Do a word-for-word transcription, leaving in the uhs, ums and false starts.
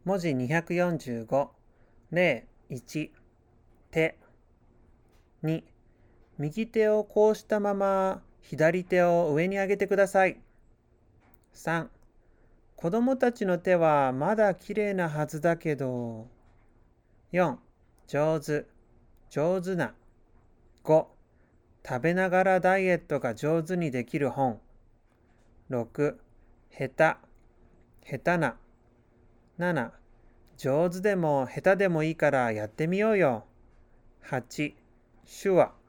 文字にひゃくよんじゅうご、例いち、手。に、右手をこうしたまま左手を上に上げてください。さん、子供たちの手はまだきれいなはずだけど。よん、上手、上手な。ご、食べながらダイエットが上手にできる本。ろく、下手、下手な。なな、上手でも下手でもいいからやってみようよ。はち、手話。